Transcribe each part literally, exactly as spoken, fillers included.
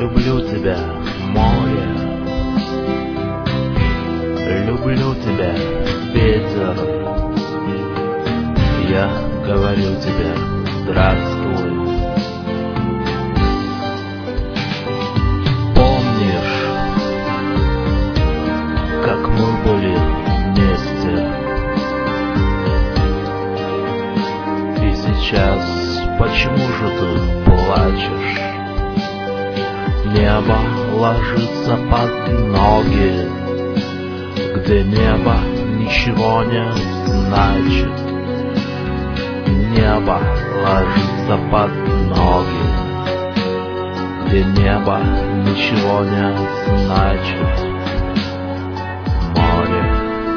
люблю тебя, море. Люблю тебя, ветер. Я говорю тебе, здравствуй. Помнишь, как мы были вместе? И сейчас почему же ты плачешь? Небо ложится под ноги, где небо ничего не значит. Небо ложится под ноги, где небо ничего не значит. Море.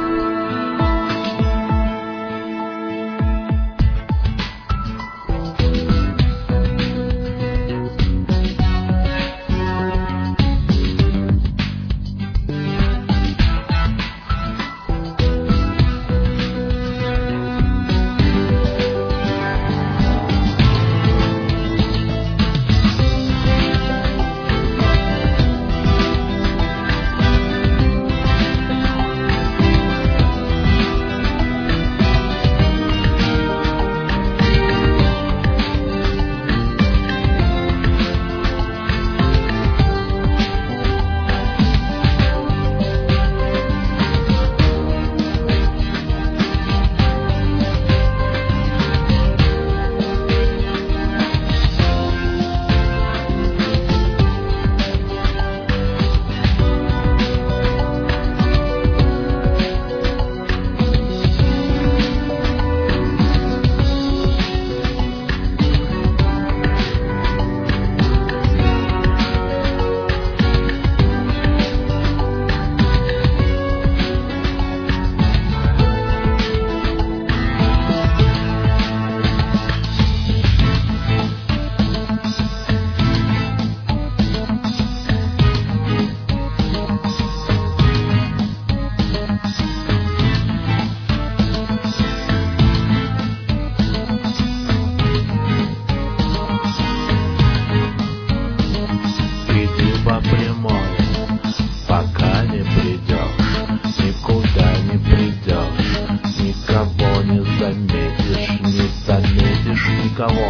По прямой, пока не придешь, никуда не придешь, никого не заметишь, не заметишь никого.